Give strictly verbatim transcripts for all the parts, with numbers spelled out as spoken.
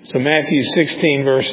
So Matthew sixteen, verse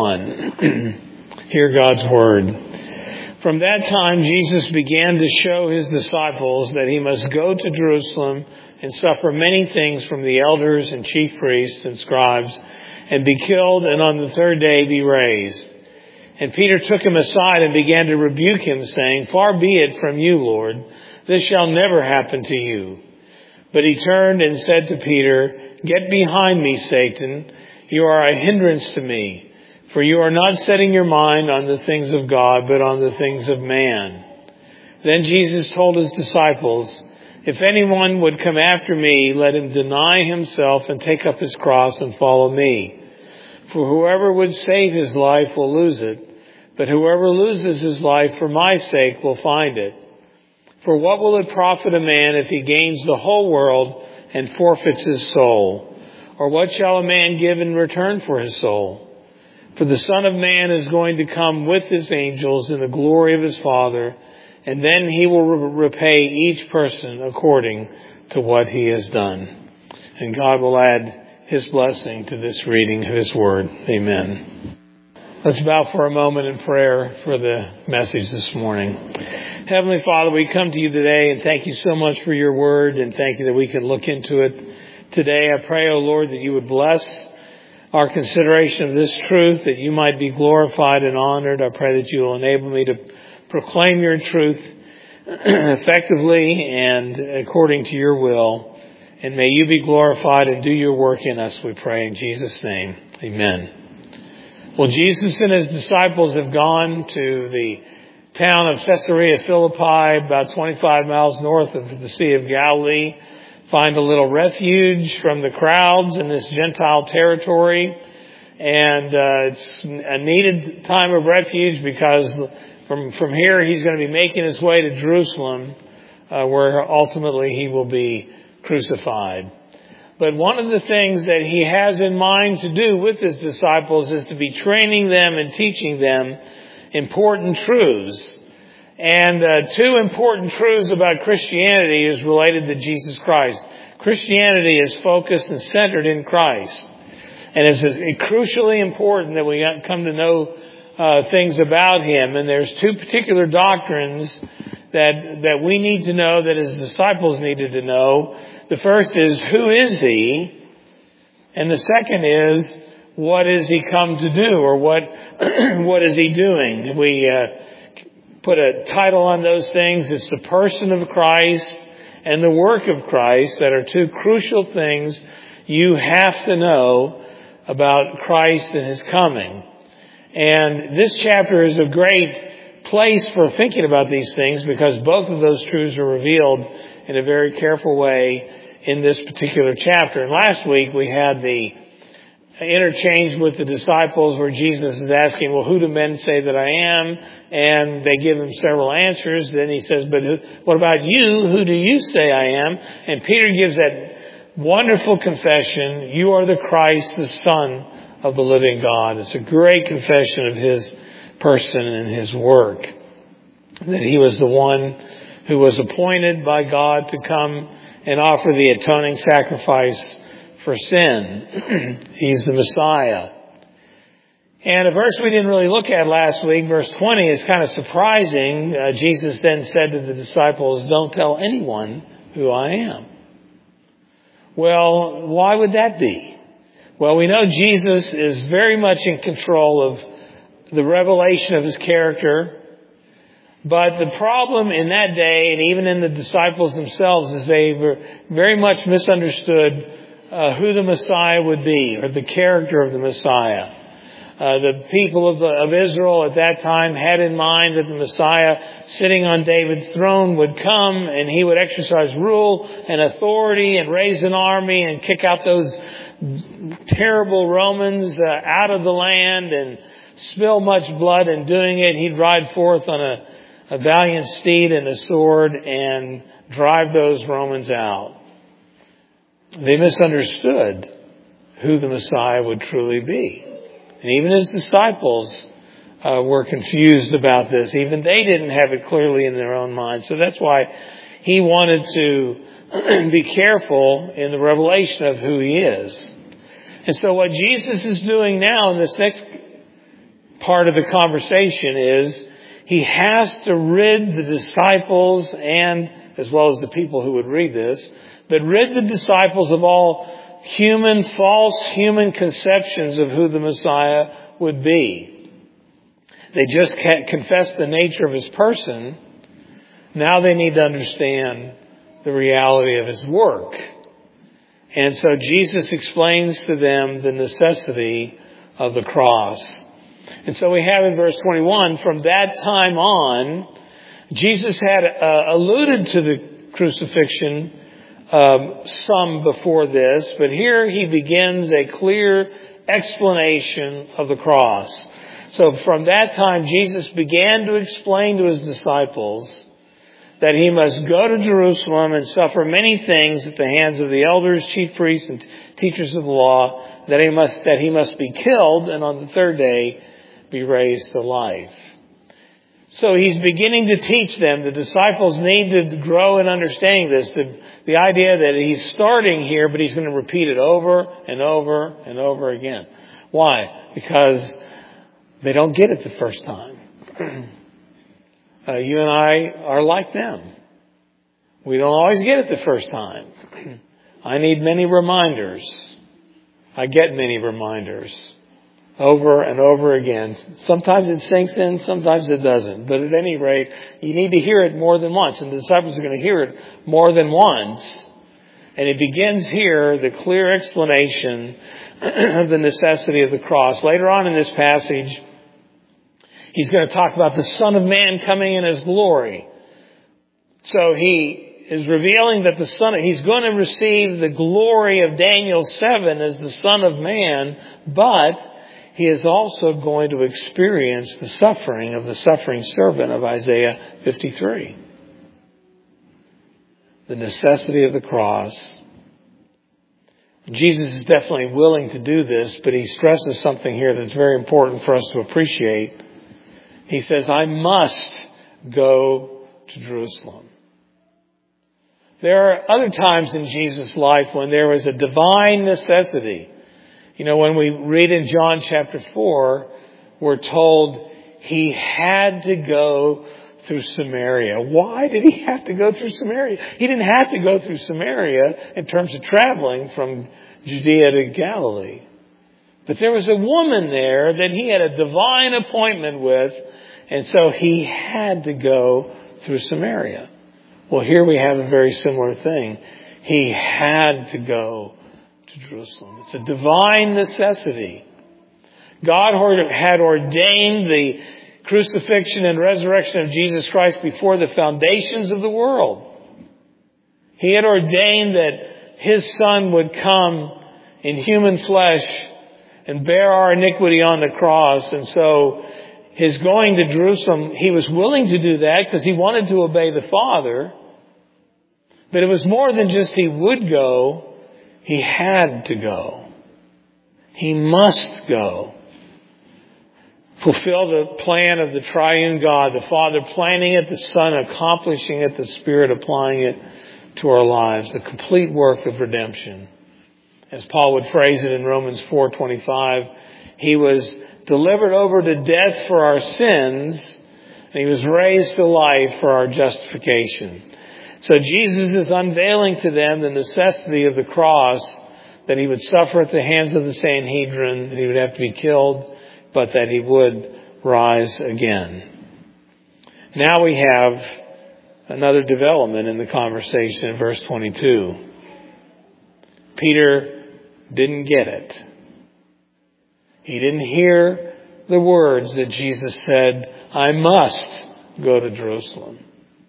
twenty-one. Hear God's word. From that time, Jesus began to show his disciples that he must go to Jerusalem and suffer many things from the elders and chief priests and scribes, and be killed, and on the third day be raised. And Peter took him aside and began to rebuke him, saying, Far be it from you, Lord, this shall never happen to you. But he turned and said to Peter, Get behind me, Satan. You are a hindrance to me, for you are not setting your mind on the things of God, but on the things of man. Then Jesus told his disciples, If anyone would come after me, let him deny himself and take up his cross and follow me. For whoever would save his life will lose it, but whoever loses his life for my sake will find it. For what will it profit a man if he gains the whole world and forfeits his soul? Or what shall a man give in return for his soul? For the Son of Man is going to come with his angels in the glory of his Father, and then he will repay each person according to what he has done. And God will add his blessing to this reading of his word. Amen. Let's bow for a moment in prayer for the message this morning. Heavenly Father, we come to you today and thank you so much for your word, and thank you that we can look into it today. I pray, O Lord, that you would bless our consideration of this truth, that you might be glorified and honored. I pray that you will enable me to proclaim your truth effectively and according to your will. And may you be glorified and do your work in us, we pray in Jesus' name. Amen. Well, Jesus and his disciples have gone to the town of Caesarea Philippi, about twenty-five miles north of the Sea of Galilee, find a little refuge from the crowds in this Gentile territory. And uh, it's a needed time of refuge because from, from here he's going to be making his way to Jerusalem, uh, where ultimately he will be crucified. But one of the things that he has in mind to do with his disciples is to be training them and teaching them important truths. And uh, two important truths about Christianity is related to Jesus Christ. Christianity is focused and centered in Christ. And it's crucially important that we come to know uh, things about him. And there's two particular doctrines that, that we need to know, that his disciples needed to know. The first is, who is he? And the second is, what is he come to do? Or what, what is he doing? We, uh, put a title on those things. It's the person of Christ and the work of Christ that are two crucial things you have to know about Christ and his coming. And this chapter is a great place for thinking about these things because both of those truths are revealed in a very careful way in this particular chapter. And last week we had the interchange with the disciples where Jesus is asking, well, who do men say that I am? And they give him several answers. Then he says, but who, what about you? Who do you say I am? And Peter gives that wonderful confession. You are the Christ, the Son of the living God. It's a great confession of his person and his work. That he was the one who was appointed by God to come and offer the atoning sacrifice for sin. He's the Messiah. And a verse we didn't really look at last week, verse twenty, is kind of surprising. Uh, Jesus then said to the disciples, don't tell anyone who I am. Well, why would that be? Well, we know Jesus is very much in control of the revelation of his character. But the problem in that day, and even in the disciples themselves, is they were very much misunderstood uh, who the Messiah would be, or the character of the Messiah. Uh, the people of, the, of Israel at that time had in mind that the Messiah sitting on David's throne would come and he would exercise rule and authority and raise an army and kick out those terrible Romans uh, out of the land and spill much blood in doing it. He'd ride forth on a, a valiant steed and a sword and drive those Romans out. They misunderstood who the Messiah would truly be. And even his disciples uh, were confused about this. Even they didn't have it clearly in their own minds. So that's why he wanted to be careful in the revelation of who he is. And so what Jesus is doing now in this next part of the conversation is he has to rid the disciples, and as well as the people who would read this, but rid the disciples of all human, false human conceptions of who the Messiah would be. They just can't confess the nature of his person. Now they need to understand the reality of his work. And so Jesus explains to them the necessity of the cross. And so we have in verse twenty-one, from that time on, Jesus had uh, alluded to the crucifixion um, some before this, but here he begins a clear explanation of the cross. So from that time, Jesus began to explain to his disciples that he must go to Jerusalem and suffer many things at the hands of the elders, chief priests, and teachers of the law, that he must, that he must be killed, and on the third day be raised to life. So he's beginning to teach them. The disciples need to grow in understanding this. The, the idea that he's starting here, but he's going to repeat it over and over and over again. Why? Because they don't get it the first time. Uh, you and I are like them. We don't always get it the first time. I need many reminders. I get many reminders over and over again. Sometimes it sinks in, sometimes it doesn't. But at any rate, you need to hear it more than once. And the disciples are going to hear it more than once. And it begins here, the clear explanation of the necessity of the cross. Later on in this passage, he's going to talk about the Son of Man coming in his glory. So he is revealing that the Son, he's going to receive the glory of Daniel seven as the Son of Man, but he is also going to experience the suffering of the suffering servant of Isaiah fifty-three. The necessity of the cross. Jesus is definitely willing to do this, but he stresses something here that's very important for us to appreciate. He says, I must go to Jerusalem. There are other times in Jesus' life when there was a divine necessity. You know, when we read in John chapter four, we're told he had to go through Samaria. Why did he have to go through Samaria? He didn't have to go through Samaria in terms of traveling from Judea to Galilee. But there was a woman there that he had a divine appointment with, and so he had to go through Samaria. Well, here we have a very similar thing. He had to go to Jerusalem. It's a divine necessity. God had ordained the crucifixion and resurrection of Jesus Christ before the foundations of the world. He had ordained that his Son would come in human flesh and bear our iniquity on the cross. And so his going to Jerusalem, he was willing to do that because he wanted to obey the Father. But it was more than just he would go. He had to go. He must go. Fulfill the plan of the triune God, the Father planning it, the Son accomplishing it, the Spirit applying it to our lives. The complete work of redemption. As Paul would phrase it in Romans four twenty-five, he was delivered over to death for our sins, and he was raised to life for our justification. So Jesus is unveiling to them the necessity of the cross, that he would suffer at the hands of the Sanhedrin, that he would have to be killed, but that he would rise again. Now we have another development in the conversation in verse twenty-two. Peter didn't get it. He didn't hear the words that Jesus said, I must go to Jerusalem.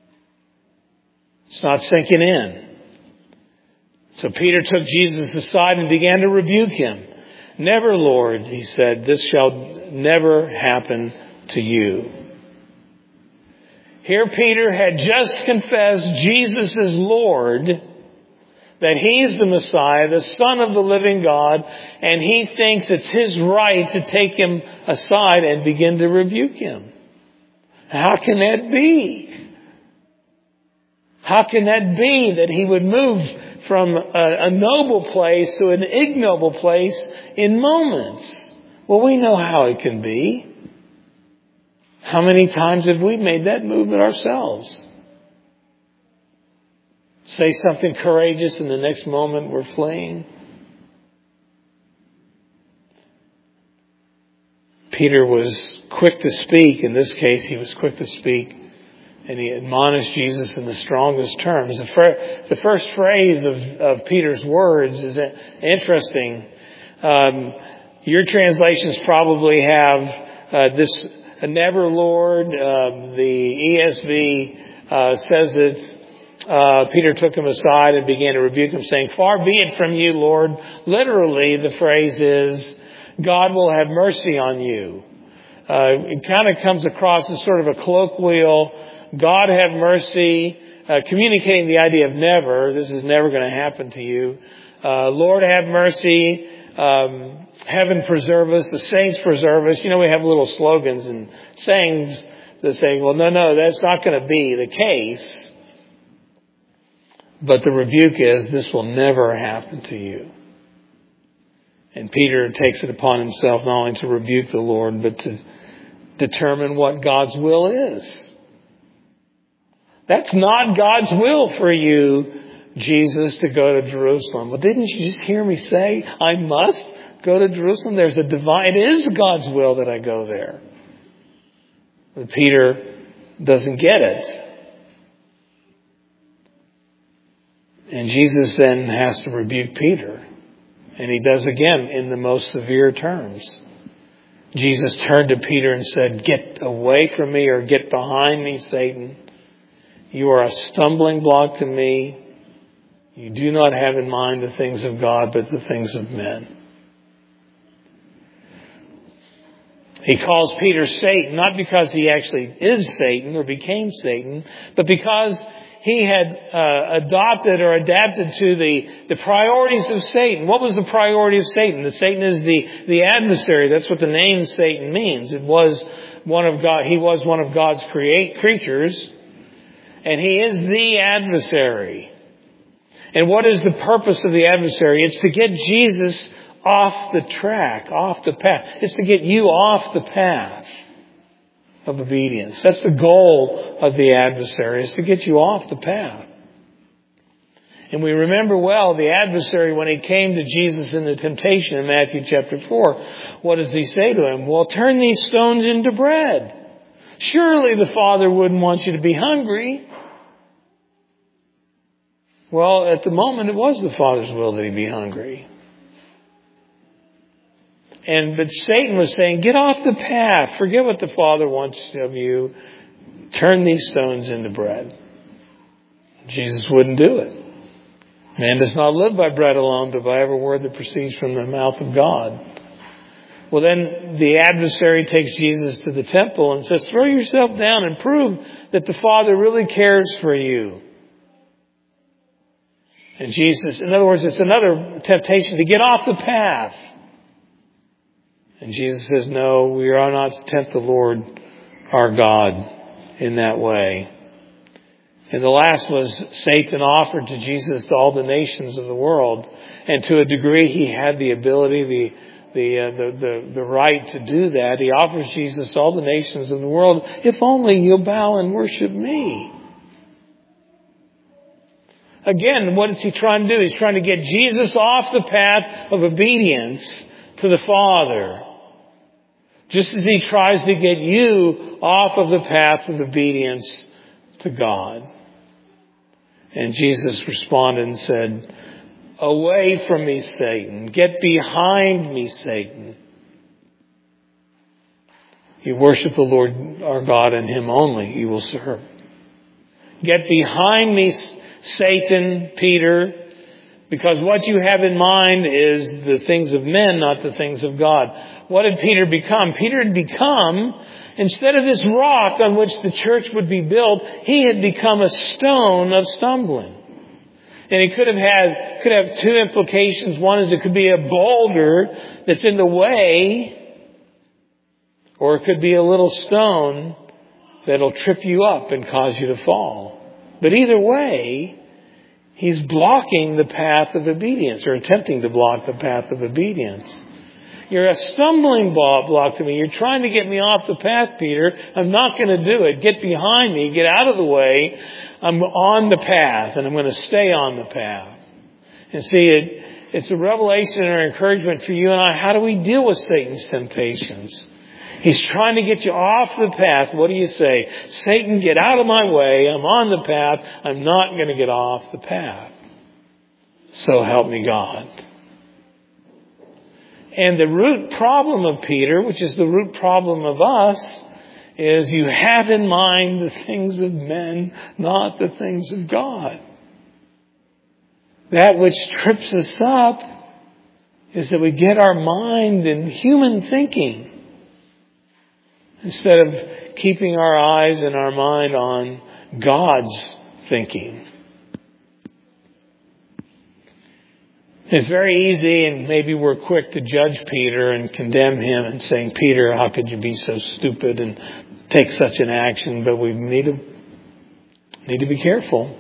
It's not sinking in. So Peter took Jesus aside and began to rebuke him. Never, Lord, he said, this shall never happen to you. Here Peter had just confessed Jesus is Lord, that he's the Messiah, the Son of the living God, and he thinks it's his right to take him aside and begin to rebuke him. How can that be? How can that be that he would move from a, a noble place to an ignoble place in moments? Well, we know how it can be. How many times have we made that movement ourselves? Say something courageous and the next moment we're fleeing. Peter was quick to speak. In this case, he was quick to speak. And he admonished Jesus in the strongest terms. The, fir- the first phrase of, of Peter's words is interesting. Um, your translations probably have uh, this, never Lord. Um, the E S V uh, says it. Uh, Peter took him aside and began to rebuke him, saying, "Far be it from you, Lord." Literally, the phrase is, "God will have mercy on you." Uh, it kind of comes across as sort of a colloquial, God have mercy, uh, communicating the idea of never. This is never going to happen to you. Uh, Lord have mercy. Um, heaven preserve us. The saints preserve us. You know, we have little slogans and sayings that say, well, no, no, that's not going to be the case. But the rebuke is, this will never happen to you. And Peter takes it upon himself not only to rebuke the Lord, but to determine what God's will is. That's not God's will for you, Jesus, to go to Jerusalem. Well, didn't you just hear me say, I must go to Jerusalem? There's a divine, it is God's will that I go there. But Peter doesn't get it. And Jesus then has to rebuke Peter. And he does again in the most severe terms. Jesus turned to Peter and said, "Get away from me," or "Get behind me, Satan. You are a stumbling block to me. You do not have in mind the things of God, but the things of men." He calls Peter Satan, not because he actually is Satan or became Satan, but because he had uh, adopted or adapted to the, the priorities of Satan. What was the priority of Satan? The Satan is the, the adversary. That's what the name Satan means. It was one of God. He was one of God's create creatures, and he is the adversary. And what is the purpose of the adversary? It's to get Jesus off the track, off the path. It's to get you off the path of obedience. That's the goal of the adversary, is to get you off the path. And we remember well the adversary when he came to Jesus in the temptation in Matthew chapter four. What does he say to him? Well, turn these stones into bread. Surely the Father wouldn't want you to be hungry. Well, at the moment it was the Father's will that he be hungry. And but Satan was saying, get off the path. Forget what the Father wants of you. Turn these stones into bread. Jesus wouldn't do it. Man does not live by bread alone, but by every word that proceeds from the mouth of God. Well, then the adversary takes Jesus to the temple and says, throw yourself down and prove that the Father really cares for you. And Jesus, in other words, it's another temptation to get off the path. And Jesus says, no, we are not to tempt the Lord our God in that way. And the last was Satan offered to Jesus to all the nations of the world. And to a degree, he had the ability, the the, uh, the the the right to do that. He offers Jesus all the nations of the world. If only you'll bow and worship me. Again, what is he trying to do? He's trying to get Jesus off the path of obedience to the Father. Just as he tries to get you off of the path of obedience to God. And Jesus responded and said, away from me, Satan. Get behind me, Satan. You worship the Lord our God, and him only you will serve. Get behind me, Satan, Peter, because what you have in mind is the things of men, not the things of God. What did Peter become? Peter had become, instead of this rock on which the church would be built, he had become a stone of stumbling. And it could have had, could have two implications. One is it could be a boulder that's in the way, or it could be a little stone that'll trip you up and cause you to fall. But either way, he's blocking the path of obedience, or attempting to block the path of obedience. You're a stumbling block to me. You're trying to get me off the path, Peter. I'm not going to do it. Get behind me. Get out of the way. I'm on the path, and I'm going to stay on the path. And see, it, it's a revelation or encouragement for you and I. How do we deal with Satan's temptations? He's trying to get you off the path. What do you say? Satan, get out of my way. I'm on the path. I'm not going to get off the path. So help me God. And the root problem of Peter, which is the root problem of us, is you have in mind the things of men, not the things of God. That which trips us up is that we get our mind in human thinking instead of keeping our eyes and our mind on God's thinking. It's very easy, and maybe we're quick to judge Peter and condemn him and saying, Peter, how could you be so stupid and take such an action? But we need to, need to be careful.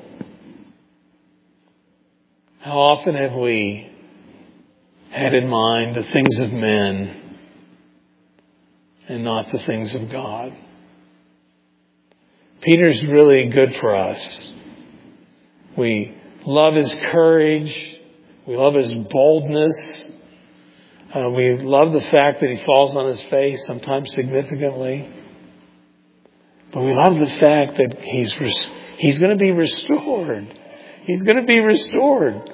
How often have we had in mind the things of men and not the things of God? Peter's really good for us. We love his courage. We love his boldness. Uh, we love the fact that he falls on his face, sometimes significantly. But we love the fact that he's res- he's going to be restored. He's going to be restored.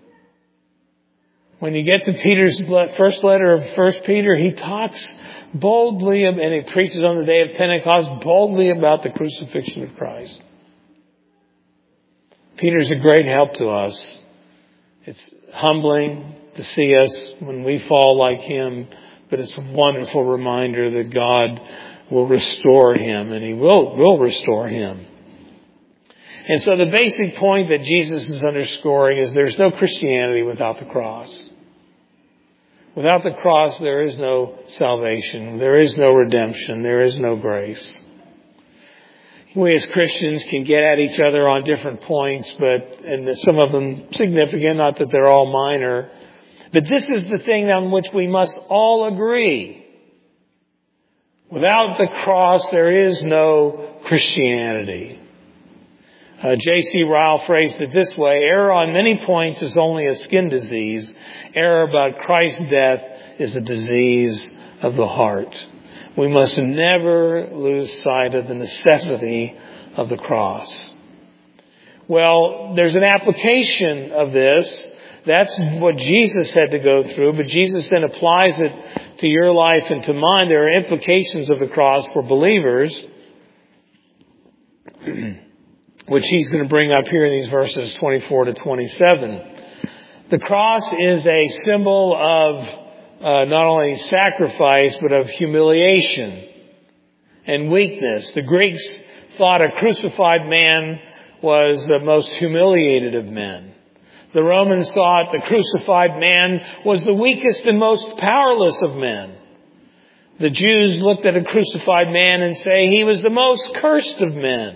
When you get to Peter's first letter of First Peter, he talks boldly, and he preaches on the day of Pentecost boldly about the crucifixion of Christ. Peter's a great help to us. It's humbling to see us when we fall like him, but it's a wonderful reminder that God will restore him, and he will, will restore him. And so the basic point that Jesus is underscoring is there's no Christianity without the cross. Without the cross, there is no salvation. There is no redemption. There is no grace. We as Christians can get at each other on different points, but, and some of them significant, not that they're all minor. But this is the thing on which we must all agree. Without the cross, there is no Christianity. Uh, J C Ryle phrased it this way: error on many points is only a skin disease. Error about Christ's death is a disease of the heart. We must never lose sight of the necessity of the cross. Well, there's an application of this. That's what Jesus had to go through, but Jesus then applies it to your life and to mine. There are implications of the cross for believers, which he's going to bring up here in these verses twenty-four to twenty-seven. The cross is a symbol of Uh, not only sacrifice, but of humiliation and weakness. The Greeks thought a crucified man was the most humiliated of men. The Romans thought the crucified man was the weakest and most powerless of men. The Jews looked at a crucified man and say he was the most cursed of men.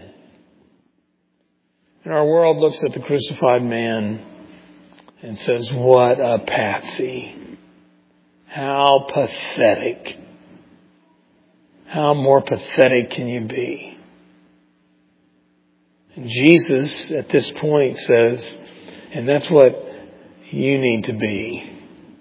And our world looks at the crucified man and says, what a patsy. How pathetic. How more pathetic can you be? And Jesus at this point says, and that's what you need to be.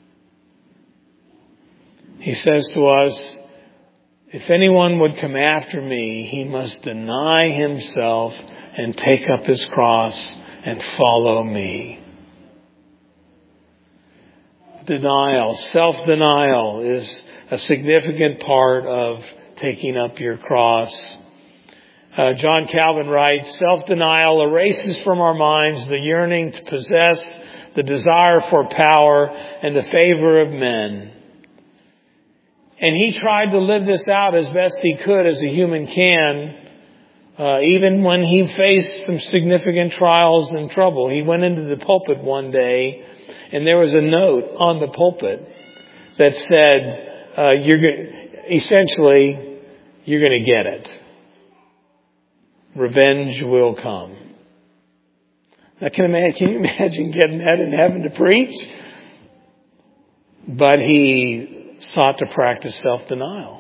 He says to us, if anyone would come after me, he must deny himself and take up his cross and follow me. Denial, self-denial is a significant part of taking up your cross. Uh, John Calvin writes, self-denial erases from our minds the yearning to possess, the desire for power, and the favor of men. And he tried to live this out as best he could as a human can, uh, even when he faced some significant trials and trouble. He went into the pulpit one day, and there was a note on the pulpit that said, uh, you're go- essentially, you're going to get it. Revenge will come. I can imagine, can you imagine getting that in heaven to preach? But he sought to practice self-denial.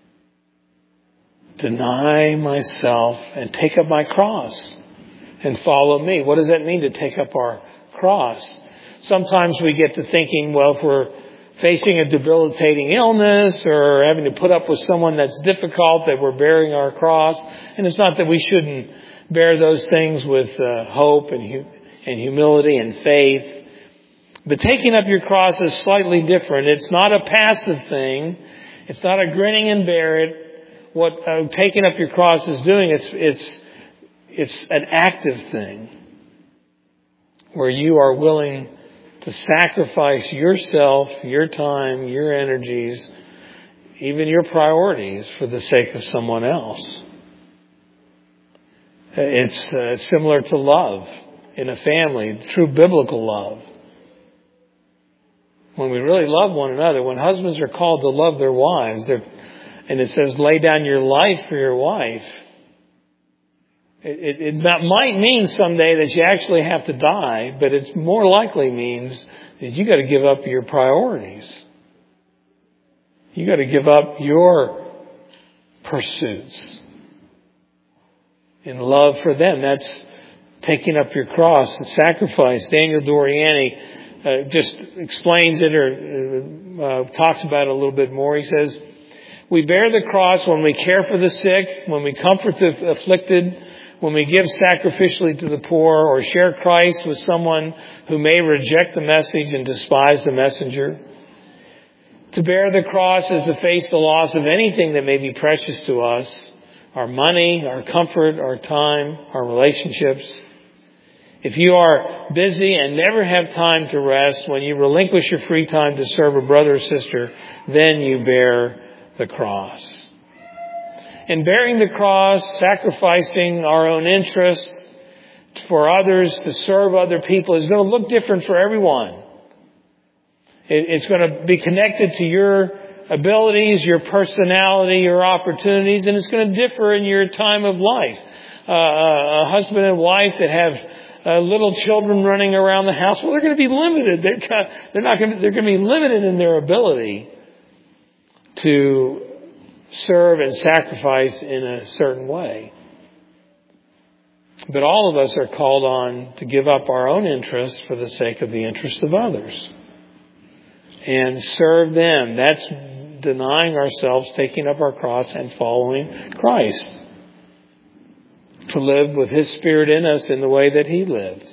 Deny myself and take up my cross and follow me. What does that mean to take up our cross? Sometimes we get to thinking, well, if we're facing a debilitating illness or having to put up with someone that's difficult, that we're bearing our cross. And it's not that we shouldn't bear those things with uh, hope and, hu- and humility and faith. But taking up your cross is slightly different. It's not a passive thing. It's not a grinning and bear it. What uh, taking up your cross is doing, it's, it's, it's an active thing where you are willing to sacrifice yourself, your time, your energies, even your priorities for the sake of someone else. It's uh, similar to love in a family, true biblical love. When we really love one another, when husbands are called to love their wives, they're, and it says lay down your life for your wife, It, it, it might mean someday that you actually have to die, but it more likely means that you got to give up your priorities. You got to give up your pursuits in love for them. That's taking up your cross and sacrifice. Daniel Doriani uh, just explains it or uh, talks about it a little bit more. He says, we bear the cross when we care for the sick, when we comfort the afflicted, when we give sacrificially to the poor or share Christ with someone who may reject the message and despise the messenger. To bear the cross is to face the loss of anything that may be precious to us. Our money, our comfort, our time, our relationships. If you are busy and never have time to rest, when you relinquish your free time to serve a brother or sister, then you bear the cross. In bearing the cross, sacrificing our own interests for others, to serve other people, is going to look different for everyone. It's going to be connected to your abilities, your personality, your opportunities, and it's going to differ in your time of life. Uh, a husband and wife that have uh, little children running around the house, well, they're going to be limited. They're, they're not going to, they're going to be limited in their ability to serve and sacrifice in a certain way. But all of us are called on to give up our own interests for the sake of the interest of others. And serve them. That's denying ourselves, taking up our cross, and following Christ. To live with His Spirit in us in the way that He lived.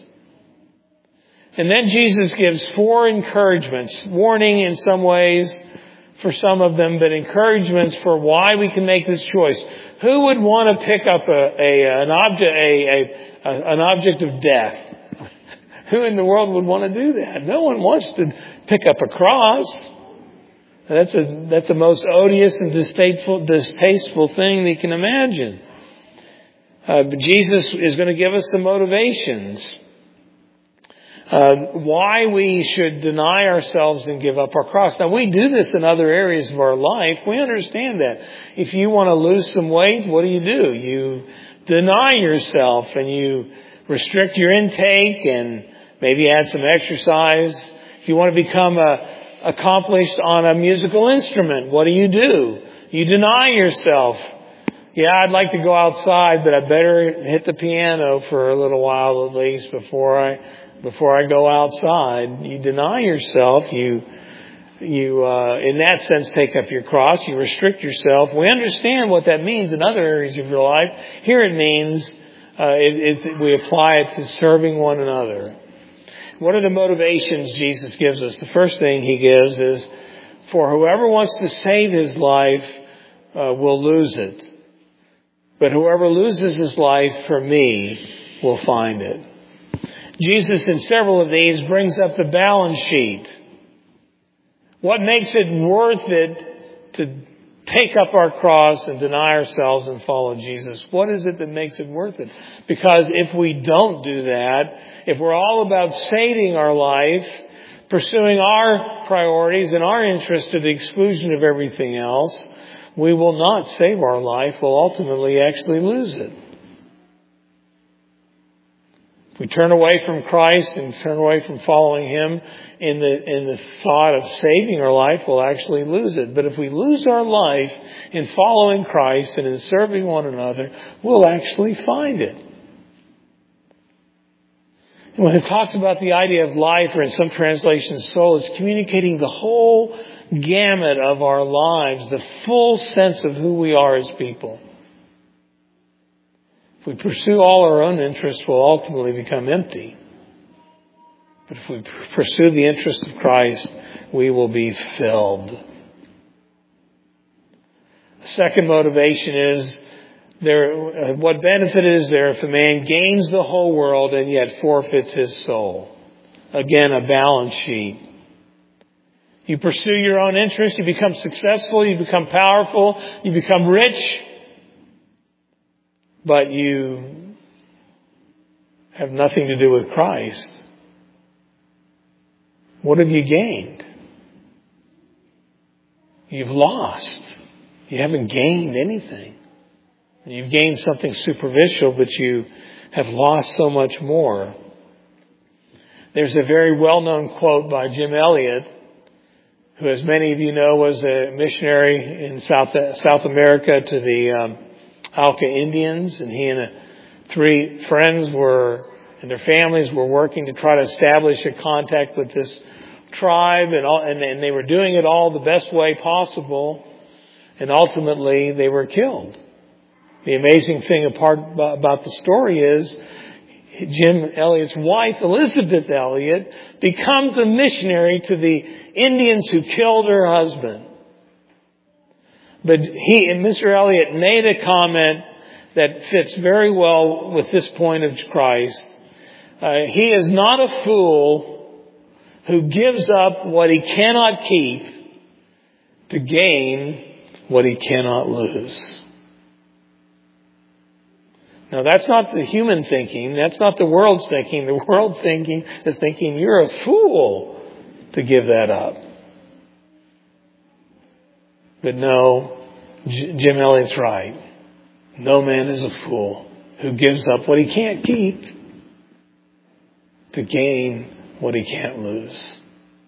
And then Jesus gives four encouragements, warning in some ways for some of them, but encouragements for why we can make this choice. Who would want to pick up a, a an object a, a an object of death? Who in the world would want to do that? No one wants to pick up a cross. That's a that's the most odious and distasteful distasteful thing that you can imagine. Uh, but Jesus is going to give us the motivations. Uh, why we should deny ourselves and give up our cross. Now, we do this in other areas of our life. We understand that. If you want to lose some weight, what do you do? You deny yourself and you restrict your intake and maybe add some exercise. If you want to become a, accomplished on a musical instrument, what do you do? You deny yourself. Yeah, I'd like to go outside, but I better hit the piano for a little while at least before I... Before I go outside. You deny yourself. You, you, uh, in that sense, take up your cross. You restrict yourself. We understand what that means in other areas of your life. Here it means, uh, it, it, we apply it to serving one another. What are the motivations Jesus gives us? The first thing He gives is, for whoever wants to save his life, uh, will lose it. But whoever loses his life for me will find it. Jesus, in several of these, brings up the balance sheet. What makes it worth it to take up our cross and deny ourselves and follow Jesus? What is it that makes it worth it? Because if we don't do that, if we're all about saving our life, pursuing our priorities and our interests to the exclusion of everything else, we will not save our life. We'll ultimately actually lose it. If we turn away from Christ and turn away from following Him in the in the thought of saving our life, we'll actually lose it. But if we lose our life in following Christ and in serving one another, we'll actually find it. And when it talks about the idea of life, or in some translations soul, it's communicating the whole gamut of our lives, the full sense of who we are as people. If we pursue all our own interests, we'll ultimately become empty. But if we pursue the interests of Christ, we will be filled. The second motivation is, there. what benefit is there if a man gains the whole world and yet forfeits his soul? Again, a balance sheet. You pursue your own interests, you become successful, you become powerful, you become rich, but you have nothing to do with Christ. What have you gained? You've lost. You haven't gained anything. You've gained something superficial, but you have lost so much more. There's a very well-known quote by Jim Elliot, who, as many of you know, was a missionary in South South America to the um, Auca Indians, and he and a, three friends were, and their families were working to try to establish a contact with this tribe, and, all, and, and they were doing it all the best way possible, and ultimately they were killed. The amazing thing apart about the story is Jim Elliot's wife, Elizabeth Elliot, becomes a missionary to the Indians who killed her husband. But he and Mister Elliot made a comment that fits very well with this point of Christ. Uh, he is not a fool who gives up what he cannot keep to gain what he cannot lose. Now, that's not the human thinking. That's not the world's thinking. The world thinking is thinking you're a fool to give that up. But no, J- Jim Elliot's right. No man is a fool who gives up what he can't keep to gain what he can't lose.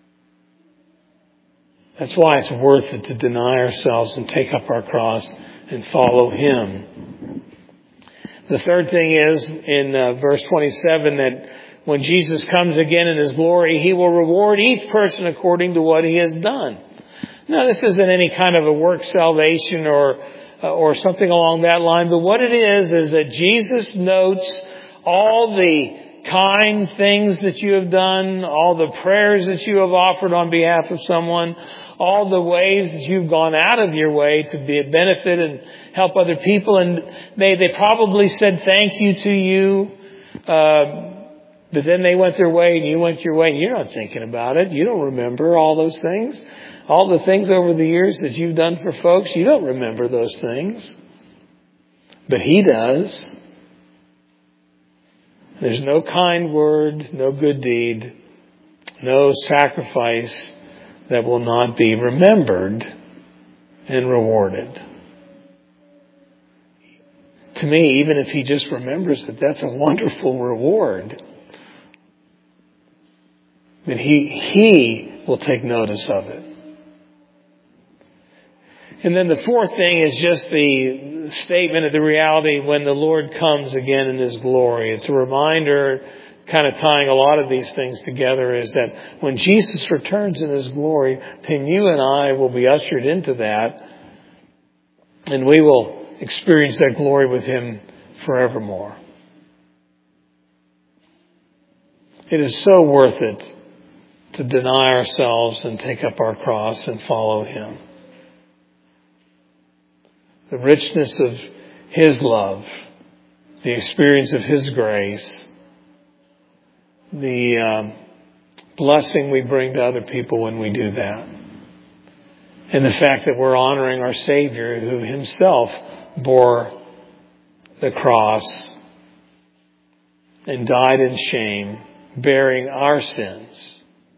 That's why it's worth it to deny ourselves and take up our cross and follow Him. The third thing is in uh, verse twenty-seven that when Jesus comes again in His glory, He will reward each person according to what he has done. Now, this isn't any kind of a work salvation or uh, or something along that line, but what it is is that Jesus notes all the kind things that you have done, all the prayers that you have offered on behalf of someone, all the ways that you've gone out of your way to be a benefit and help other people. And they, they probably said thank you to you, uh, but then they went their way and you went your way and you're not thinking about it. You don't remember all those things. All the things over the years that you've done for folks, you don't remember those things. But He does. There's no kind word, no good deed, no sacrifice that will not be remembered and rewarded. To me, even if He just remembers it, that's a wonderful reward. But He, He will take notice of it. And then the fourth thing is just the statement of the reality when the Lord comes again in His glory. It's a reminder, kind of tying a lot of these things together, is that when Jesus returns in His glory, then you and I will be ushered into that, and we will experience that glory with Him forevermore. It is so worth it to deny ourselves and take up our cross and follow Him. The richness of His love, the experience of His grace, the um, blessing we bring to other people when we do that, and the fact that we're honoring our Savior who Himself bore the cross and died in shame, bearing our sins.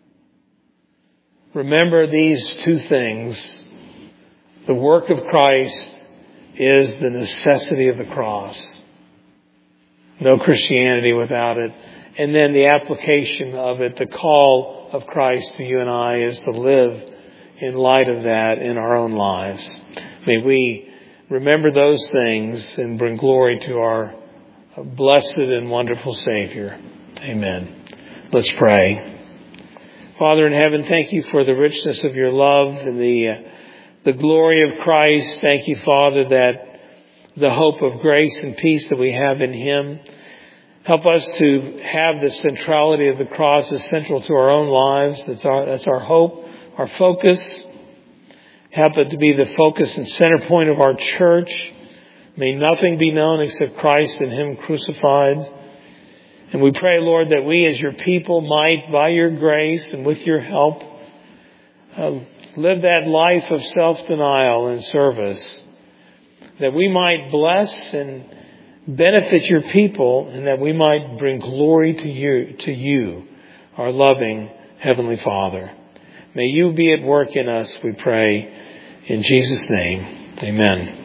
Remember these two things. The work of Christ is the necessity of the cross. No Christianity without it. and then the application of it, the call of Christ to you and I is to live in light of that in our own lives. May we remember those things and bring glory to our blessed and wonderful Savior. Amen. Let's pray. Father in heaven, thank you for the richness of your love and the uh, the glory of Christ. Thank you, Father, that the hope of grace and peace that we have in Him. Help us to have the centrality of the cross as central to our own lives. That's our, that's our hope, our focus. Help it to be the focus and center point of our church. May nothing be known except Christ and Him crucified. And we pray, Lord, that we as your people might, by your grace and with your help, uh, live that life of self-denial and service, that we might bless and benefit your people, and that we might bring glory to you, to you, our loving Heavenly Father. May you be at work in us, we pray, in Jesus' name. Amen.